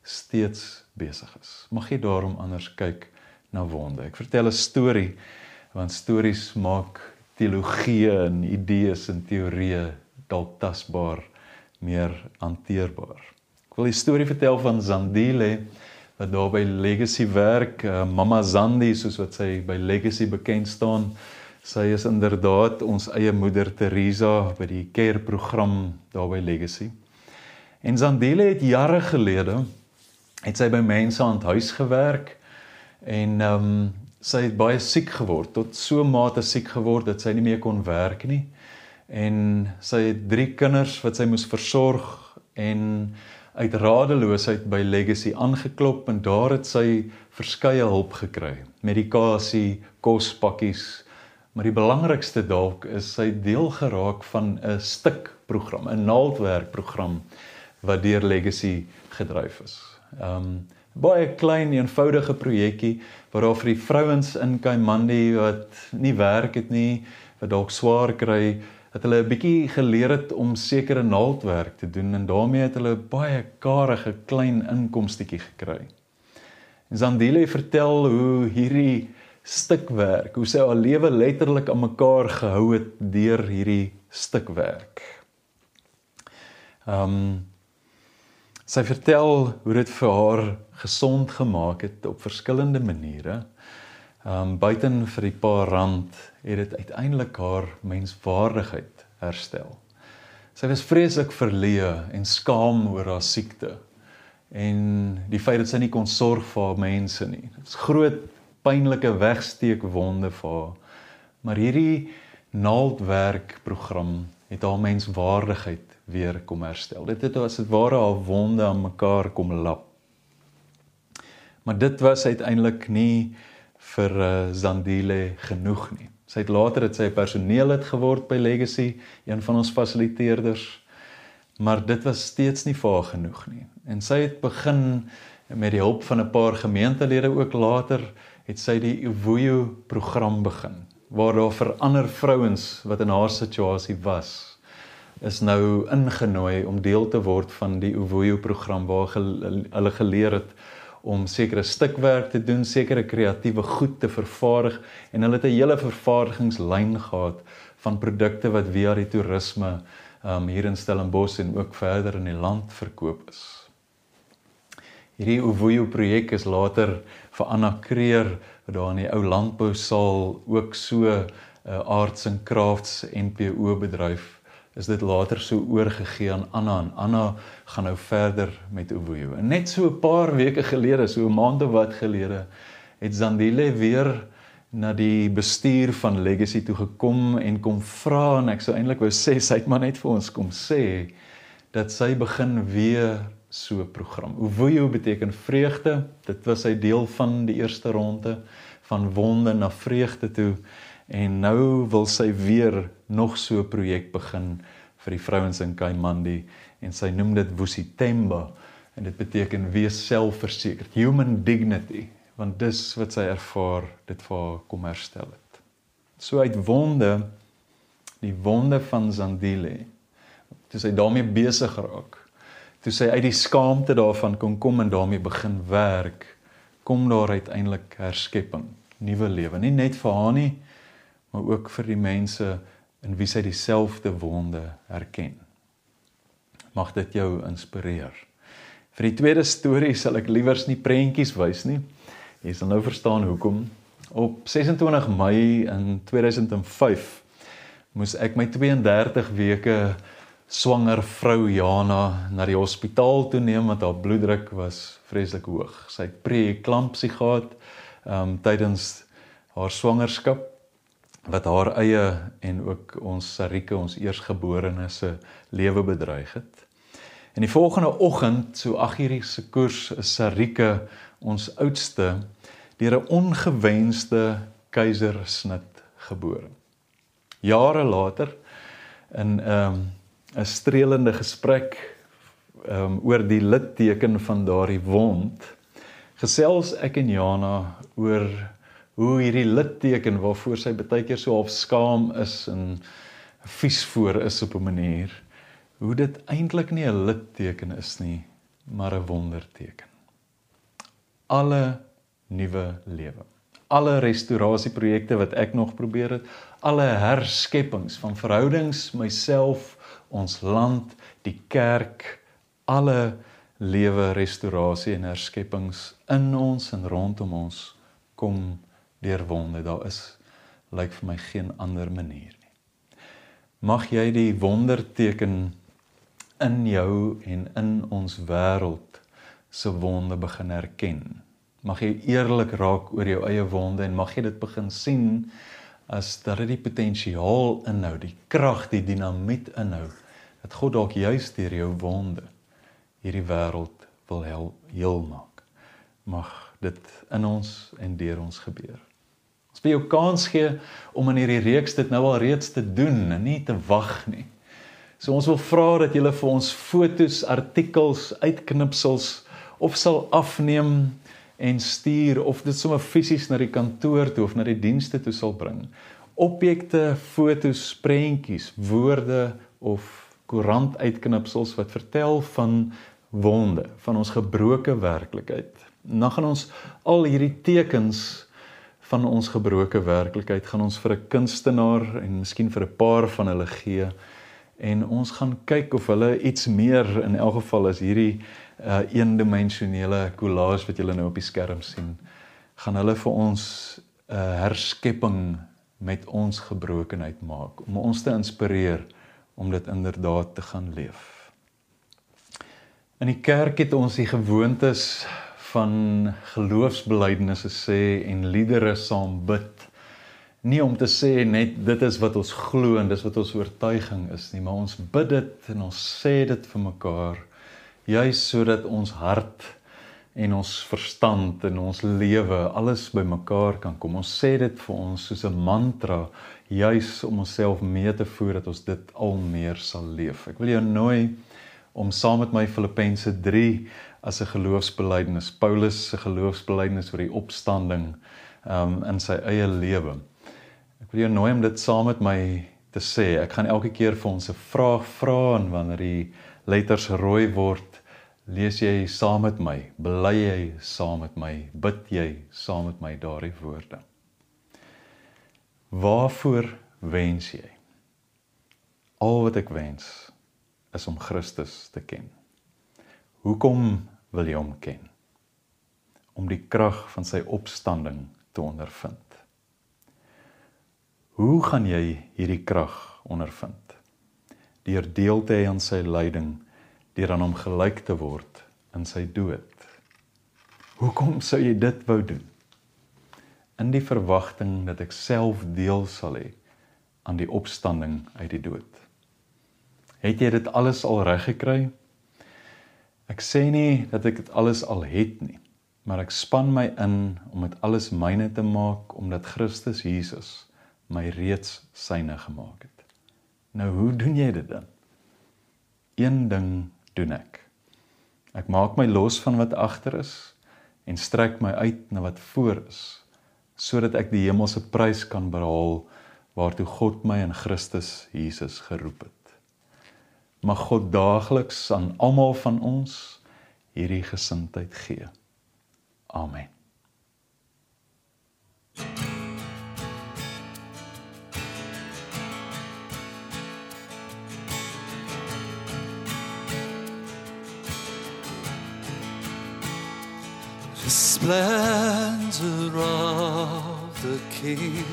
steeds besig is. Mag jy daarom anders kyk na wonde. Ek vertel 'n storie, want stories maak teologie en idees en teorieë dalk tasbaar, meer hanteerbaar. Ek wil die storie vertel van Zandile, wat daar by Legacy werk, uh, Mama Zandi, soos wat sy by Legacy bekend staan. Sy is inderdaad ons eie moeder Teresa by die care-program daar by Legacy. En Zandile het jare gelede, het sy by mense aan het huis gewerk, en um, sy het baie siek geword, tot so mate siek geword, dat sy nie meer kon werk nie. En sy het drie kinders wat sy moes versorg, en uit radeloosheid by Legacy aangeklop, en daar het sy verskeie hulp gekry. Medikasie, kospakkies, maar die belangrikste dalk is sy deel geraak van 'n stikprogram, 'n naaldwerkprogram, wat deur Legacy gedryf is. Um, baie klein, eenvoudige projekkie, waar daar vir die vrouens in Kaimandi wat nie werk het nie, wat dalk swaar kry, dat hulle 'n bietjie geleer het om sekere naaldwerk te doen, en daarmee het hulle baie karige klein inkomstetjie gekry. En Zandile vertel hoe hierdie stikwerk, hoe sy haar lewe letterlik aan mekaar gehou het deur hierdie stikwerk. Um, sy vertel hoe dit vir haar gesond gemaak het op verskillende maniere. Um, buiten vir die paar rand het dit uiteindelik haar menswaardigheid herstel. Sy was vreeslik verleë en skaam oor haar siekte, en die feit dat sy nie kon sorg vir haar mense nie. Dit is groot, pynlike wegsteekwonde vir haar, maar hierdie naaldwerkprogram het haar menswaardigheid weer kom herstel. Dit het as dit ware haar wonde aan mekaar kom lap. Maar dit was uiteindelik nie vir uh, Zandile genoeg nie. Sy het later het sy personeel het geword by Legacy, een van ons fasiliteerders, maar dit was steeds nie vir haar genoeg nie. En sy het begin met die hulp van 'n paar gemeentelede ook later, het sy die Uvuyo program begin, waar daar vir ander vrouens wat in haar situasie was, is nou ingenooi om deel te word van die Uvuyo program, waar hulle geleer het om sekere stikwerk te doen, sekere kreatiewe goed te vervaardig, en hulle het 'n hele vervaardigingslyn gehad van produkte wat via die toerisme um, hier in Stellenbosch en ook verder in die land verkoop is. Hierdie Uvuyo projek is later vir Anna Kreer, wat daar in die ou landbousaal ook so uh, Arts and Crafts N P O bedryf, is dit later so oorgegee aan Anna, en Anna gaan nou verder met Uvuyo. En net so 'n paar weke gelede, so 'n maand of wat gelede, het Zandile weer na die bestuur van Legacy toe gekom en kom vra, en ek sou eintlik wou sê, sy het maar net vir ons kom sê, dat sy begin weer so 'n program. Uvuyo beteken vreugde, dit was sy deel van die eerste ronde, van wonde na vreugde toe, en nou wil sy weer nog so 'n projek begin vir die vrouens in Kaimandi, en sy noem dit Vusitemba, en dit beteken wees selfversekerd, human dignity, want dis wat sy ervaar, dit vir haar kom herstel het. So uit wonde, die wonde van Zandile, toe sy daarmee besig raak, toe sy uit die skaamte daarvan kon kom en daarmee begin werk, kom daar uiteindelik herskepping, nuwe lewe, nie net vir haar nie, maar ook vir die mense in wie sy dieselfde wonde herken. Mag dit jou inspireer. Vir die tweede storie sal ek liewers nie prentjies wys nie. Jy sal nou verstaan hoekom. Op ses en twintig Mei in tweeduisend vyf moes ek my twee en dertig weke swanger vrou Jana na die hospitaal toe neem, want haar bloeddruk was vreeslik hoog. Sy het pre-eklampsie gehad um, tydens haar swangerskap, wat haar eie en ook ons Sarike, ons eersgeborene se lewe bedreig het. En die volgende oggend, so agt uur se koers, is Sarike, ons oudste, deur 'n ongewenste keisersnit gebore. Jare later, in um, 'n strelende gesprek um, oor die litteken van daardie wond, gesels ek en Jana oor hoe hierdie litteken, waarvoor sy baie keer so half skaam is en vies voor is op 'n manier, hoe dit eintlik nie 'n litteken is nie, maar 'n wonderteken. alle nuwe lewe. Alle restaurasieprojekte wat ek nog probeer het, alle herskeppings van verhoudings, myself, ons land, die kerk, alle lewe, restaurasie en herskeppings in ons en rondom ons kom deur wonde. Daar is, lyk vir my, geen ander manier nie. Mag jy die wonderteken in jou en in ons wêreld se wonde begin herken. Mag jy eerlik raak oor jou eie wonde en mag jy dit begin sien as dat dit die potensiaal inhou, die krag, die dinamiet inhou, dat God dalk juist deur jou wonde hierdie wêreld wil hel, heel maak. Mag dit in ons en deur ons gebeur. Ons wil jou kans gee om in hierdie reeks dit nou al reeds te doen en nie te wag nie. So ons wil vra dat julle vir ons fotos, artikels, uitknipsels of sal afneem en stuur, of dit sommer fisies na die kantoor toe of na die dienste toe sal bring. Objekte, fotos, prentjies, woorde of koerantuitknipsels wat vertel van wonde, van ons gebroke werklikheid. En dan gaan ons al hierdie tekens van ons gebroke werklikheid, gaan ons vir 'n kunstenaar en miskien vir 'n paar van hulle gee, en ons gaan kyk of hulle iets meer, in elk geval as hierdie uh, eendimensionele collage wat julle nou op die skerm sien, gaan hulle vir ons uh, herskepping met ons gebrokenheid maak, om ons te inspireer om dit inderdaad te gaan leef. In die kerk het ons die gewoontes van geloofsbelijdenisse sê en liedere saam bid, nie om te sê net dit is wat ons glo en dis wat ons oortuiging is nie, maar ons bid dit en ons sê dit vir mekaar, juist sodat ons hart en ons verstand en ons lewe, alles by mekaar kan kom. Ons sê dit vir ons soos 'n mantra, juist om onsself mee te voer dat ons dit al meer sal leef. Ek wil jou nooi om saam met my Filippense drie as 'n geloofsbelijdenis, Paulus se geloofsbelijdenis oor die opstanding um, in sy eie lewe. Ek wil jou nooi om dit saam met my te sê. Ek gaan elke keer vir ons 'n vraag vra, en wanneer die letters rooi word, lees jy saam met my, bely jy saam met my, bid jy saam met my daardie woorde. Waarvoor wens jy? Al wat ek wens is om Christus te ken. Hoekom wil jy hom ken? Om die krag van sy opstanding te ondervind. Hoe gaan jy hierdie krag ondervind? Deur deel te hê aan sy lyding, deur aan hom gelyk te word in sy dood. Hoekom sou jy dit wou doen? In die verwagting dat ek self deel sal hê aan die opstanding uit die dood. Het jy dit alles al reg gekry? Ek sê nie dat ek dit alles al het nie, maar ek span my in om dit alles myne te maak, omdat Christus Jesus my reeds syne gemaak het. Nou, hoe doen jy dit dan? Een ding doen ek. Ek maak my los van wat agter is en strek my uit na wat voor is, sodat ek die hemelse prys kan behaal waartoe God my in Christus Jesus geroep het. Mag God daagliks aan almal van ons hierdie gesindheid gee. Amen. The splendor of the King,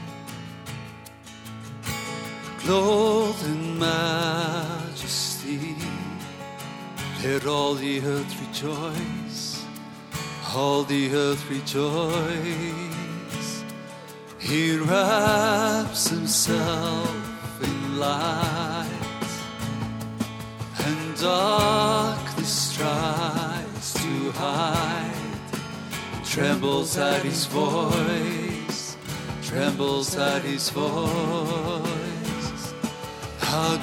clothed in majesty, let all the earth rejoice, all the earth rejoice. He wraps himself in light, and darkness tries to hide. Trembles at his voice, trembles at his voice. How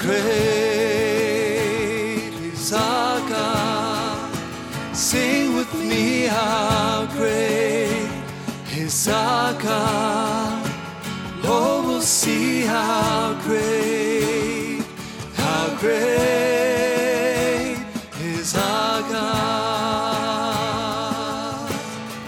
great is our God? Sing with me, how great is our God? Oh, we'll see how great, how great is our God.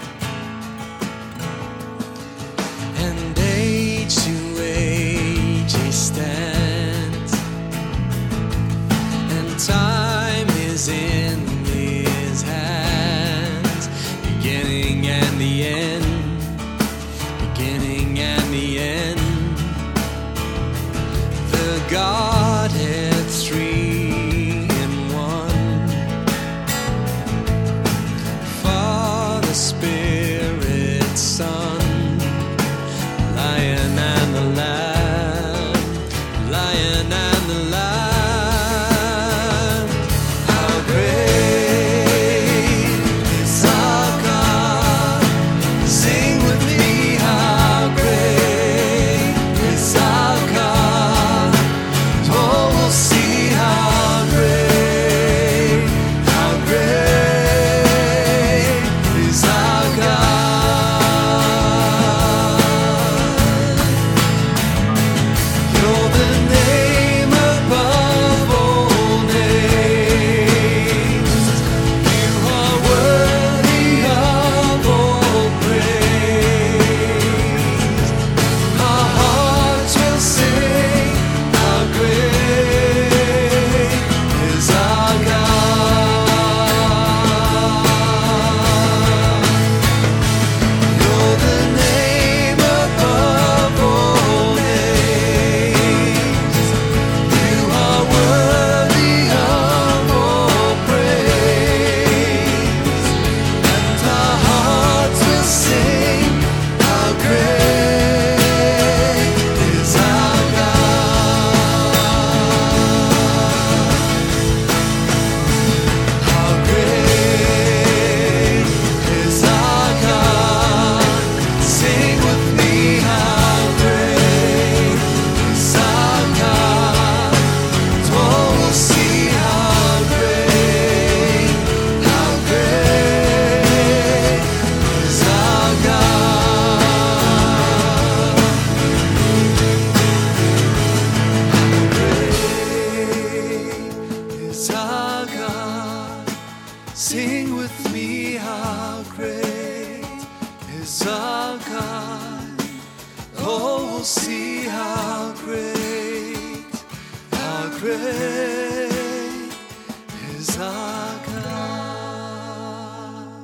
great is our God.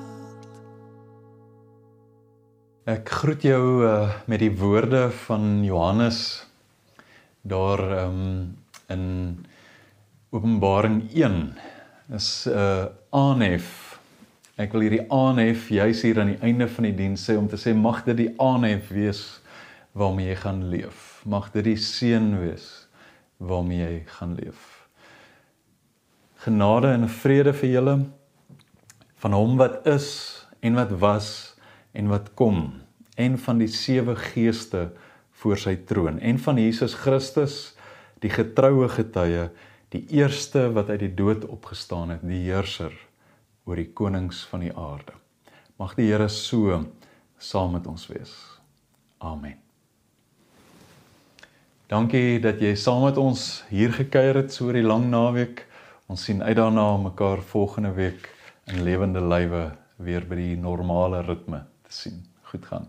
Ek groet jou uh, met die woorde van Johannes daar um, in Openbaring een. Is 'n uh, aanhef. Ek wil hierdie aanhef juis hier aan die einde van die diens sê om te sê mag dit die aanhef wees waarmee jy gaan leef. Mag dit die seën wees waarmee jy gaan leef. Genade en vrede vir julle van hom wat is en wat was en wat kom en van die sewe geeste voor sy troon en van Jesus Christus, die getroue getuie, die eerste wat uit die dood opgestaan het, die heerser oor die konings van die aarde. Mag die Here so saam met ons wees. Amen. Dankie dat jy saam met ons hier gekuier het so oor die lang naweek. Ons sien uit daarna om mekaar volgende week in lewende lywe weer by die normale ritme te sien. Goed gaan.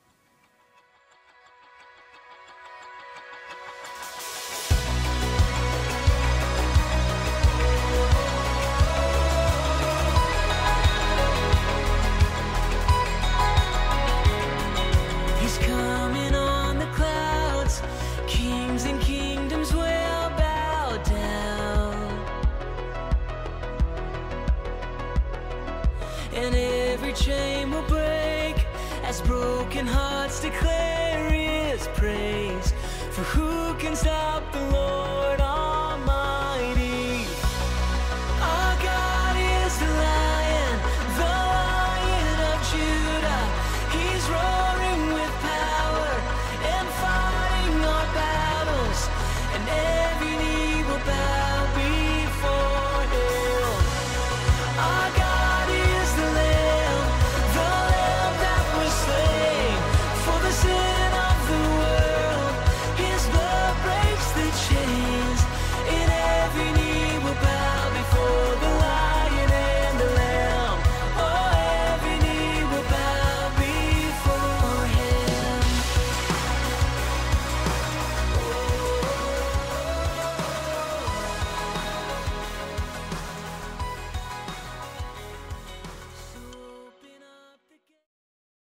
And every chain will break as broken hearts declare His praise. For who can stop the Lord?